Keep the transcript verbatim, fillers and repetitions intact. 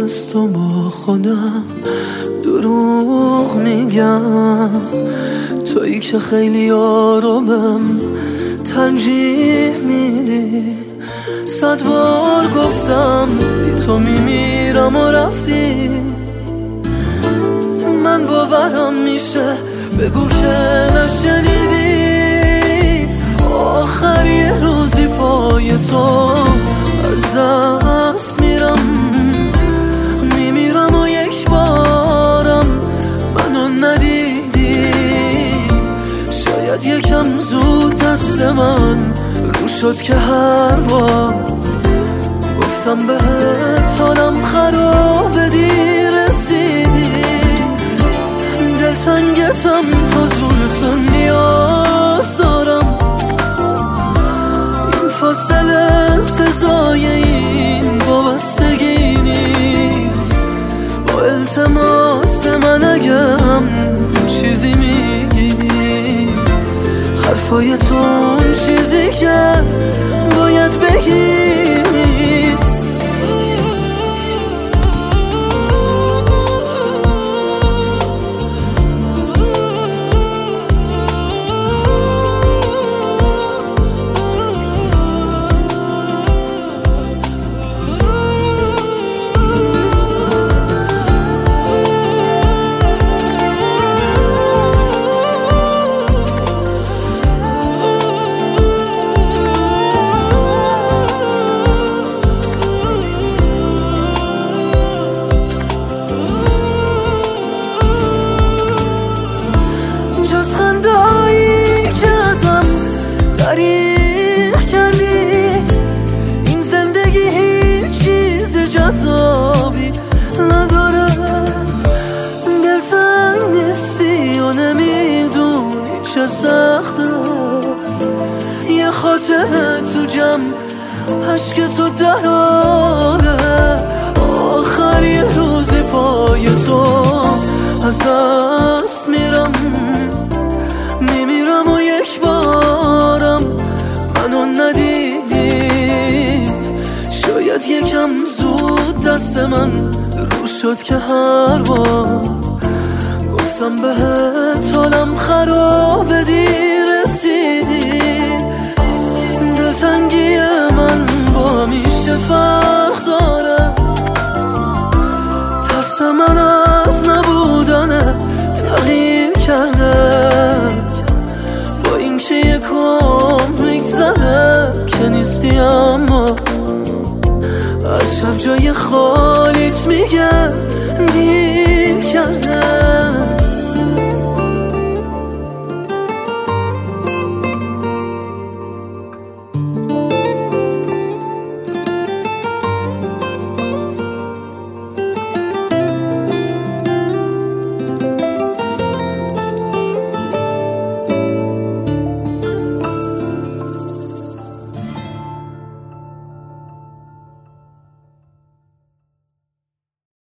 از تو با خودم دروغ میگم، تویی که خیلی آرومم ترجیح میدی. صد بار گفتم بی تو میمیرم و رفتی، من باورم میشه بگو که نشنیدی. آخر یه روزی پای تو از دست میرم، میمیرم و یک بارم منو ندیدی. شاید یکم زود دست من رو شد که هر بار گفتم بهت حالم خرابه دیر رسیدی. دلتنگتم حضور تو نیاز دارم، این فاصله سزای این وابستگی نیست. با التماس من اگم چیزی میگی، حرفای تو اون چیزی که باید بگی نیست. جز خنده هایی که ازم دریغ کردی، این زندگی هیچ چیز جذابی نداره. دلتنگ نیستی و نمیدونی چه سخته، یه خاطره تو جمع عشق تو دراره. آخر یه روزی پای تو از دست میرم، میمیرم و یک بارم منو ندیدی. شاید یکم زود دست من رو شد که هر بار گفتم بهت حالم خرابه دیر رسیدی. دلتنگی من با میشه فرق داره، ترس من از نبودنت تغییر کرده. با این که یک عمر میگذره که نیستی، اما از شب جای خالیت میگه دیر کرده.